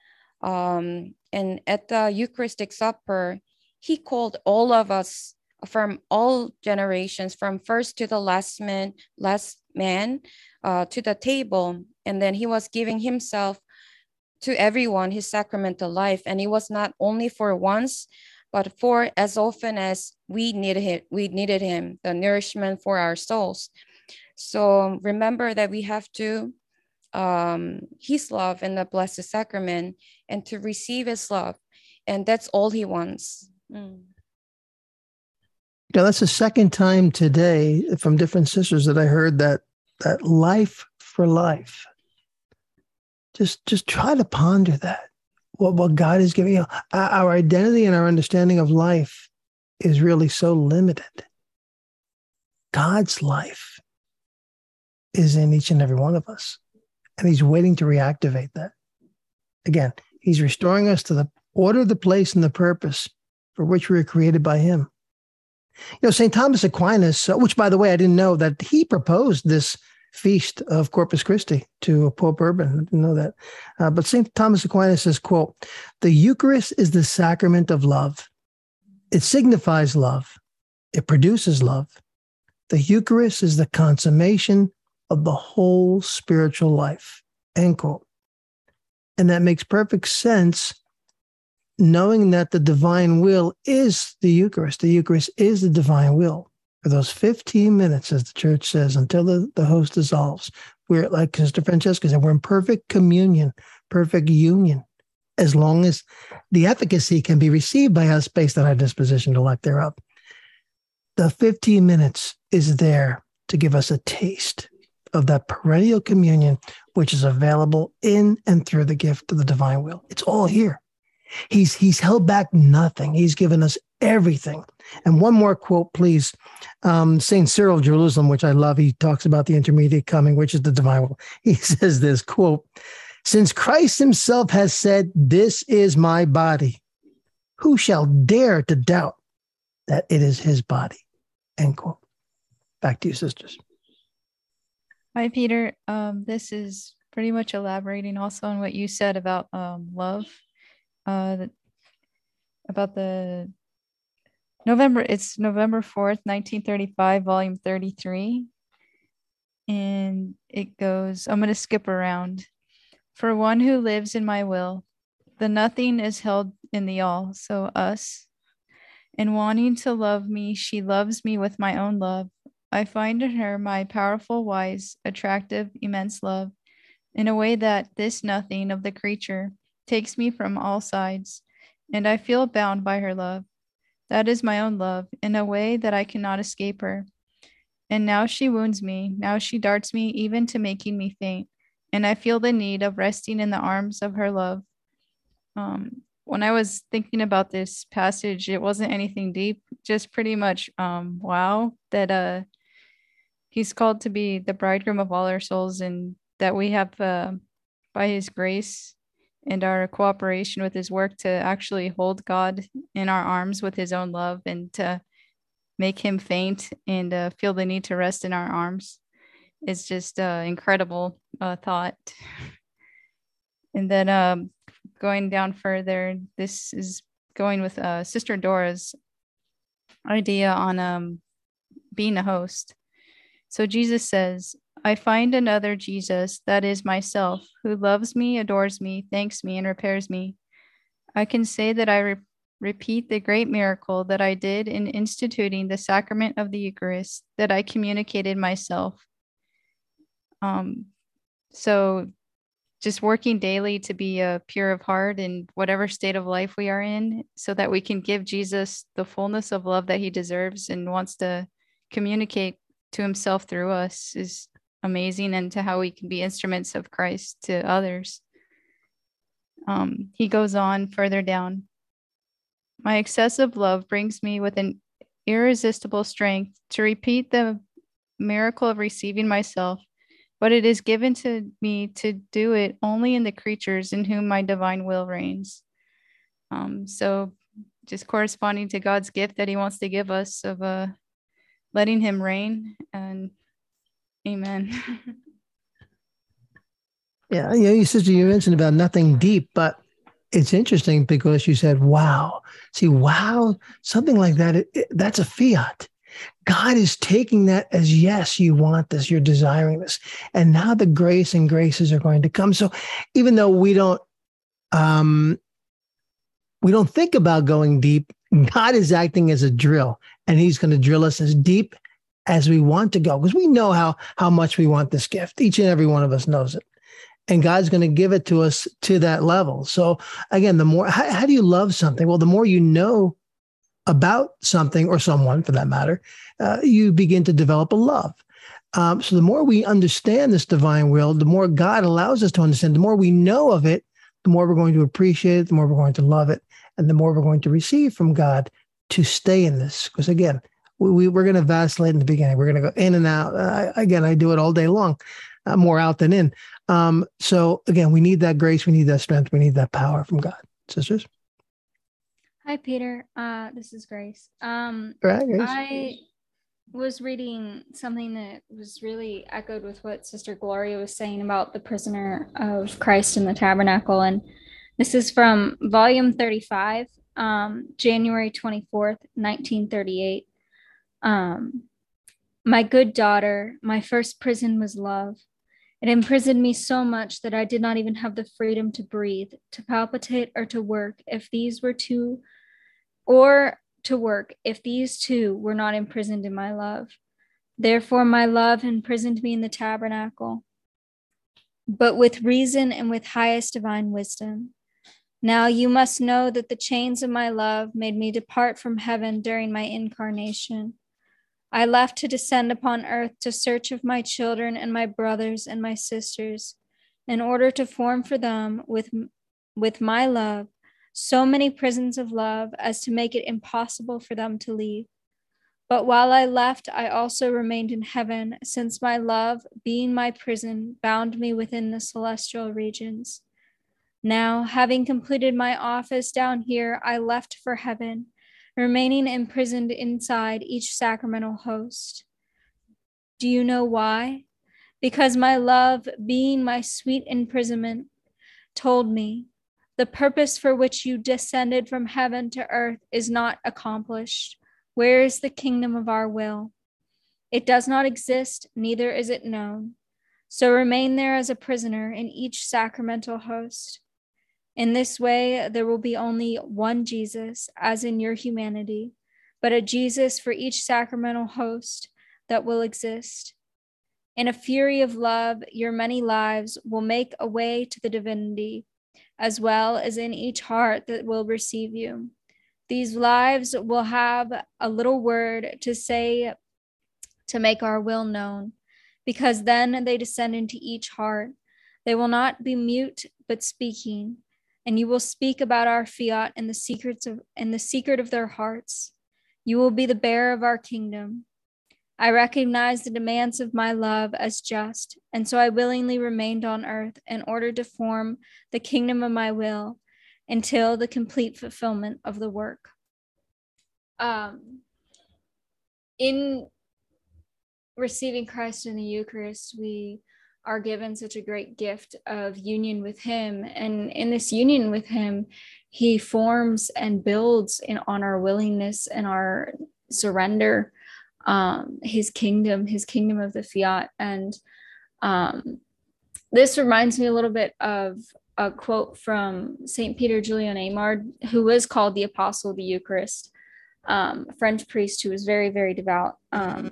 Um, and at the Eucharistic Supper, he called all of us from all generations, from first to the last man, last man uh, to the table. And then he was giving himself to everyone, his sacramental life. And it was not only for once, but for as often as we needed him, we needed him, the nourishment for our souls. So remember that we have to um, his love in the Blessed Sacrament and to receive his love. And that's all he wants. Mm. You know, that's the second time today from different sisters that I heard that that life for life. Just, just try to ponder that. What, what God is giving you. Our, our identity and our understanding of life is really so limited. God's life is in each and every one of us, and he's waiting to reactivate that. Again, he's restoring us to the order, the place, and the purpose for which we were created by him. You know, Saint Thomas Aquinas, which, by the way, I didn't know that he proposed this feast of Corpus Christi to Pope Urban. I didn't know that. Uh, but Saint Thomas Aquinas says, quote, "The Eucharist is the sacrament of love. It signifies love. It produces love. The Eucharist is the consummation of the whole spiritual life," end quote. And that makes perfect sense, knowing that the divine will is the Eucharist. The Eucharist is the divine will. For those fifteen minutes, as the church says, until the, the host dissolves, we're, like Sister Francesca said, we're in perfect communion, perfect union, as long as the efficacy can be received by us based on our disposition to lack thereof. The fifteen minutes is there to give us a taste of that perennial communion, which is available in and through the gift of the divine will. It's all here. He's, he's held back nothing. He's given us everything. And one more quote, please. Um, Saint Cyril of Jerusalem, which I love, he talks about the intermediate coming, which is the divine will. He says this, quote, since Christ himself has said, this is my body, who shall dare to doubt that it is his body? End quote. Back to you, sisters. Hi, Peter. Um, this is pretty much elaborating also on what you said about um, love, uh, the, about the November, it's November fourth, nineteen thirty-five, volume thirty-three. And it goes, I'm going to skip around. For one who lives in my will, the nothing is held in the all, so us. In wanting to love me, she loves me with my own love. I find in her my powerful, wise, attractive, immense love, in a way that this nothing of the creature takes me from all sides, and I feel bound by her love. That is my own love, in a way that I cannot escape her. And now she wounds me, now she darts me even to making me faint, and I feel the need of resting in the arms of her love. Um, when I was thinking about this passage, it wasn't anything deep, just pretty much, um, wow, that uh, he's called to be the bridegroom of all our souls, and that we have, uh, by his grace and our cooperation with his work, to actually hold God in our arms with his own love, and to make him faint and uh, feel the need to rest in our arms. It's just uh, incredible uh, thought. And then um, going down further, this is going with uh, Sister Dora's idea on um, being a host. So Jesus says, I find another Jesus, that is myself, who loves me, adores me, thanks me, and repairs me. I can say that I re- repeat the great miracle that I did in instituting the sacrament of the Eucharist, that I communicated myself. Um, so just working daily to be uh, pure of heart in whatever state of life we are in, so that we can give Jesus the fullness of love that he deserves and wants to communicate to himself through us, is amazing, and to how we can be instruments of Christ to others. Um, he goes on further down. My excessive love brings me with an irresistible strength to repeat the miracle of receiving myself, but it is given to me to do it only in the creatures in whom my divine will reigns. Um, so just corresponding to God's gift that he wants to give us of uh, letting him reign, and amen. Yeah, you know, you sister, you mentioned about nothing deep, but it's interesting because you said, wow. See, wow, something like that, it, it, that's a fiat. God is taking that as, yes, you want this, you're desiring this. And now the grace and graces are going to come. So even though we don't, um, we don't think about going deep, God is acting as a drill, and he's going to drill us as deep as we want to go, because we know how, how much we want this gift. Each and every one of us knows it. And God's going to give it to us to that level. So again, the more, how, how do you love something? Well, the more you know about something, or someone for that matter, uh, you begin to develop a love. Um, so the more we understand this divine will, the more God allows us to understand, the more we know of it, the more we're going to appreciate it, the more we're going to love it, and the more we're going to receive from God to stay in this. Because again, we, we, we're going to vacillate in the beginning. We're going to go in and out. Uh, again, I do it all day long, uh, more out than in. Um, so again, we need that grace. We need that strength. We need that power from God. Sisters? Hi, Peter. Uh, this is Grace. Um, Right, Grace. I was reading something that was really echoed with what Sister Gloria was saying about the prisoner of Christ in the tabernacle. And this is from volume thirty-five, um, January twenty-fourth, nineteen thirty-eight. Um, my good daughter, my first prison was love. It imprisoned me so much that I did not even have the freedom to breathe, to palpitate, or to work if these were two, or to work if these two were not imprisoned in my love. Therefore, my love imprisoned me in the tabernacle, but with reason and with highest divine wisdom. Now you must know that the chains of my love made me depart from heaven during my incarnation. I left to descend upon earth to search of my children and my brothers and my sisters, in order to form for them with, with my love so many prisons of love as to make it impossible for them to leave. But while I left, I also remained in heaven, since my love, being my prison, bound me within the celestial regions. Now, having completed my office down here, I left for heaven, remaining imprisoned inside each sacramental host. Do you know why? Because my love, being my sweet imprisonment, told me, the purpose for which you descended from heaven to earth is not accomplished. Where is the kingdom of our will? It does not exist, neither is it known. So remain there as a prisoner in each sacramental host. In this way, there will be only one Jesus, as in your humanity, but a Jesus for each sacramental host that will exist. In a fury of love, your many lives will make a way to the divinity, as well as in each heart that will receive you. These lives will have a little word to say to make our will known, because then they descend into each heart. They will not be mute, but speaking, and you will speak about our fiat in the secrets of in the secret of their hearts. You will be the bearer of our kingdom. I recognize the demands of my love as just, and so I willingly remained on earth in order to form the kingdom of my will until the complete fulfillment of the work. Um, in receiving Christ in the Eucharist, we are given such a great gift of union with him. And in this union with him, he forms and builds in on our willingness and our surrender, um, his kingdom, his kingdom of the fiat. And um, this reminds me a little bit of a quote from Saint Peter Julian Aymard, who was called the Apostle of the Eucharist, um, a French priest who was very, very devout. Um,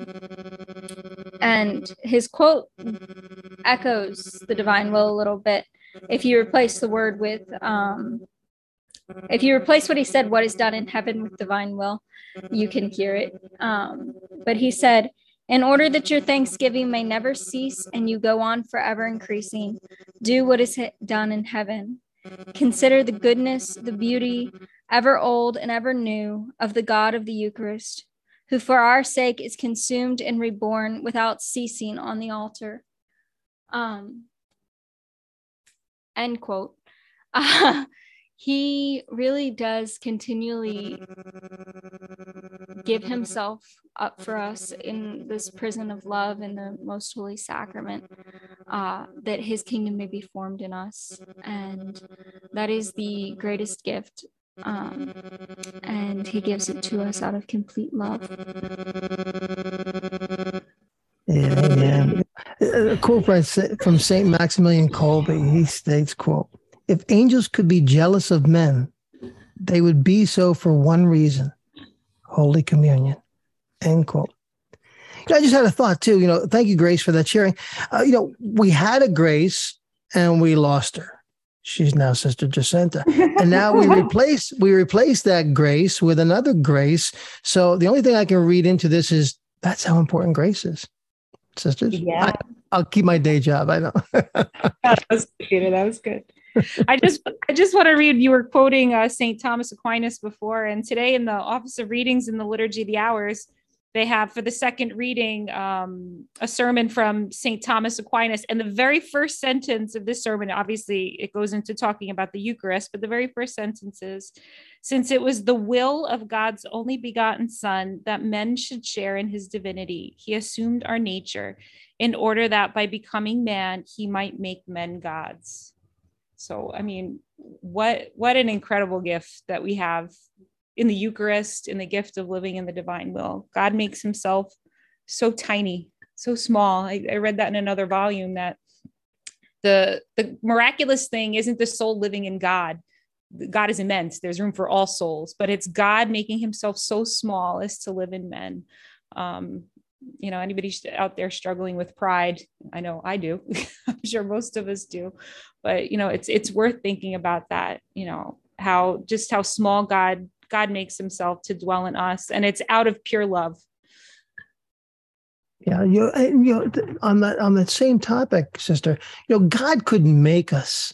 and his quote echoes the divine will a little bit. If you replace the word with, um, if you replace what he said, what is done in heaven, with divine will, you can hear it. Um, but he said, in order that your thanksgiving may never cease and you go on forever increasing, do what is done in heaven. Consider the goodness, the beauty, ever old and ever new, of the God of the Eucharist, who for our sake is consumed and reborn without ceasing on the altar. Um, end quote. Uh, he really does continually give himself up for us in this prison of love in the most holy sacrament, uh, that his kingdom may be formed in us. And that is the greatest gift. Um, and he gives it to us out of complete love. Amen. A quote from Saint Maximilian Kolbe. He states, quote, if angels could be jealous of men, they would be so for one reason, Holy Communion, end quote. You know, I just had a thought too, you know, thank you, Grace, for that sharing. Uh, you know, we had a Grace and we lost her. She's now Sister Jacinta. And now we replace, we replace that Grace with another Grace. So the only thing I can read into this is that's how important Grace is. Sisters, yeah. I, I'll keep my day job. I know. That was good, Peter. That was good. I just, I just want to read. You were quoting uh, Saint Thomas Aquinas before, and today in the Office of Readings in the Liturgy of the Hours, they have for the second reading um, a sermon from Saint Thomas Aquinas, and the very first sentence of this sermon, obviously, it goes into talking about the Eucharist, but the very first sentence is, "Since it was the will of God's only begotten Son that men should share in his divinity, he assumed our nature, in order that by becoming man, he might make men gods." So, I mean, what what an incredible gift that we have in the Eucharist, in the gift of living in the divine will. God makes himself so tiny, so small. I, I read that in another volume, that the, the miraculous thing isn't the soul living in God. God is immense. There's room for all souls, but it's God making himself so small as to live in men. Um, you know, anybody out there struggling with pride, I know I do. I'm sure most of us do, but you know, it's, it's worth thinking about that, you know, how, just how small God, God makes himself to dwell in us, and it's out of pure love. Yeah, you, you know, on that on that same topic, sister, you know, God could make us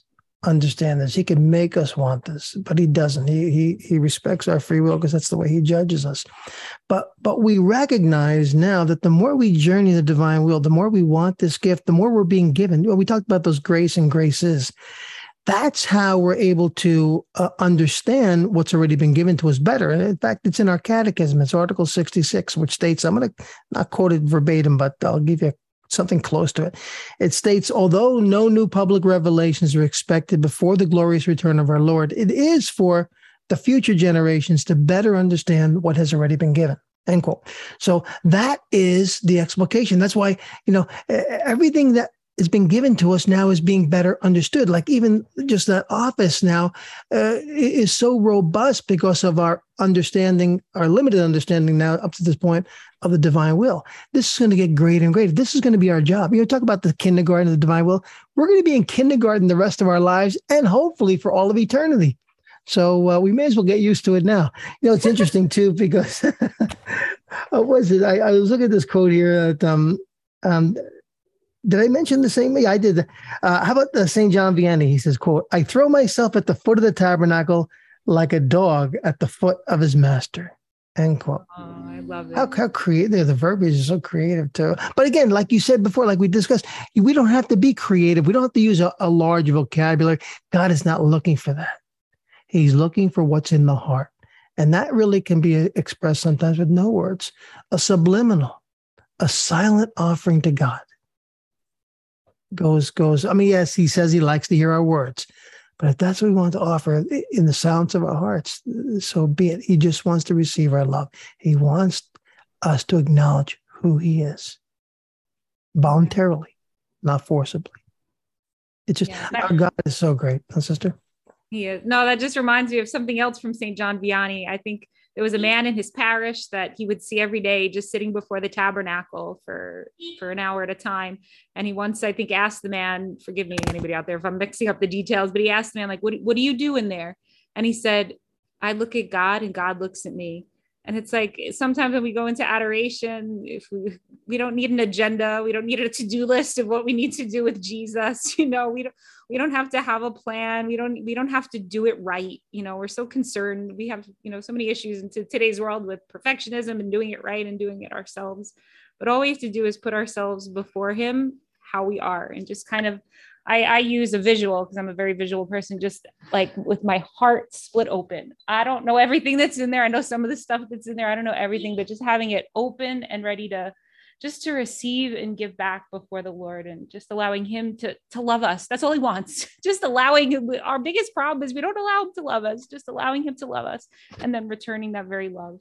understand this. He can make us want this, but he doesn't. He he he respects our free will because that's the way he judges us. But but we recognize now that the more we journey the divine will, the more we want this gift, the more we're being given. Well, we talked about those grace and graces. That's how we're able to uh, understand what's already been given to us better. And in fact, it's in our catechism. It's Article sixty-six, which states, I'm going to not quote it verbatim, but I'll give you something close to it. It states, although no new public revelations are expected before the glorious return of our Lord, it is for the future generations to better understand what has already been given. End quote. So that is the explication. That's why, you know, everything that has been given to us now is being better understood. Like even just that office now uh, is so robust because of our understanding, our limited understanding now up to this point of the divine will. This is going to get greater and greater. This is going to be our job. You know, talk about the kindergarten of the divine will. We're going to be in kindergarten the rest of our lives and hopefully for all of eternity. So uh, we may as well get used to it now. You know, it's interesting too, because what was it? I, I was looking at this quote here that, um, um, did I mention the same way? I did. Uh, how about the Saint John Vianney? He says, quote, I throw myself at the foot of the tabernacle like a dog at the foot of his master. End quote. Oh, I love it. How, how creative. The verbiage is so creative too. But again, like you said before, like we discussed, we don't have to be creative. We don't have to use a, a large vocabulary. God is not looking for that. He's looking for what's in the heart. And that really can be expressed sometimes with no words. A subliminal, a silent offering to God. Goes, goes. I mean, yes, he says he likes to hear our words, but if that's what we want to offer in the silence of our hearts, so be it. He just wants to receive our love. He wants us to acknowledge who he is voluntarily, not forcibly. It's just, yeah, our God is so great, huh, sister? He is. No, that just reminds me of something else from Saint John Vianney. I think there was a man in his parish that he would see every day just sitting before the tabernacle for, for an hour at a time. And he once, I think, asked the man, forgive me, anybody out there if I'm mixing up the details, but he asked the man, like, what, what do you do in there? And he said, I look at God and God looks at me. And it's like, sometimes when we go into adoration, if we, we don't need an agenda, we don't need a to-do list of what we need to do with Jesus. You know, we don't, we don't have to have a plan. We don't, we don't have to do it right. You know, we're so concerned. We have, you know, so many issues in today's world with perfectionism and doing it right and doing it ourselves. But all we have to do is put ourselves before him, how we are, and just kind of, I, I use a visual because I'm a very visual person, just like with my heart split open. I don't know everything that's in there. I know some of the stuff that's in there. I don't know everything, but just having it open and ready to just to receive and give back before the Lord, and just allowing him to, to love us. That's all he wants. Just allowing. Our biggest problem is we don't allow him to love us, just allowing him to love us and then returning that very love.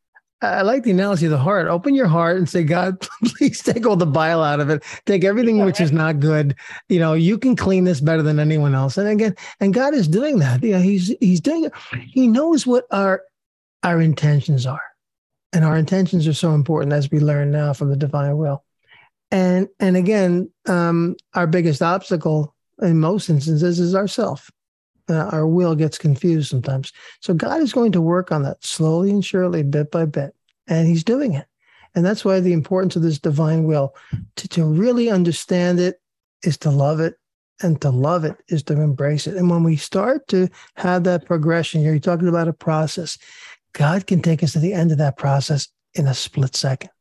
I like the analogy of the heart. Open your heart and say, God, please take all the bile out of it. Take everything yeah, which right. is not good. You know, you can clean this better than anyone else. And again, and God is doing that. You know, he's he's doing it. He knows what our our intentions are. And our intentions are so important, as we learn now from the divine will. And and again, um, our biggest obstacle in most instances is ourself. Uh, our will gets confused sometimes. So God is going to work on that slowly and surely, bit by bit. And he's doing it. And that's why the importance of this divine will, to, to really understand it is to love it. And to love it is to embrace it. And when we start to have that progression, you're talking about a process, God can take us to the end of that process in a split second.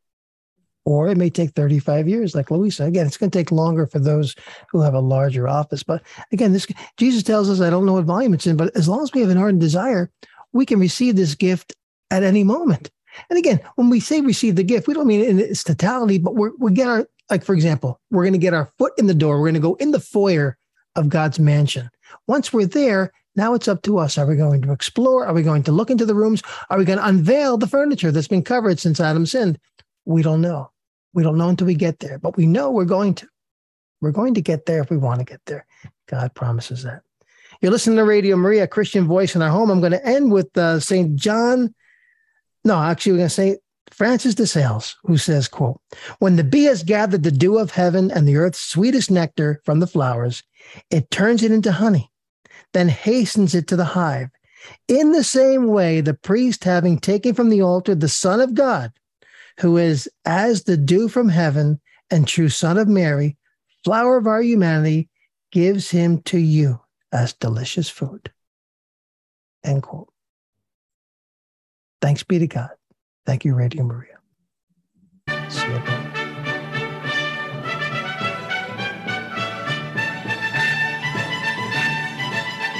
Or it may take thirty-five years, like Louisa. Again, it's going to take longer for those who have a larger office. But again, this Jesus tells us, I don't know what volume it's in, but as long as we have an ardent desire, we can receive this gift at any moment. And again, when we say receive the gift, we don't mean it in its totality, but we're, we get our, like, for example, we're going to get our foot in the door. We're going to go in the foyer of God's mansion. Once we're there, now it's up to us. Are we going to explore? Are we going to look into the rooms? Are we going to unveil the furniture that's been covered since Adam sinned? We don't know. We don't know until we get there, but we know we're going to. We're going to get there if we want to get there. God promises that. You're listening to Radio Maria, Christian Voice in Our Home. I'm going to end with uh, Saint John. No, actually, we're going to say Francis de Sales, who says, quote, when the bee has gathered the dew of heaven and the earth's sweetest nectar from the flowers, it turns it into honey, then hastens it to the hive. In the same way, the priest, having taken from the altar the Son of God, who is as the dew from heaven and true Son of Mary, flower of our humanity, gives him to you as delicious food. End quote. Thanks be to God. Thank you, Radio Maria. See you later.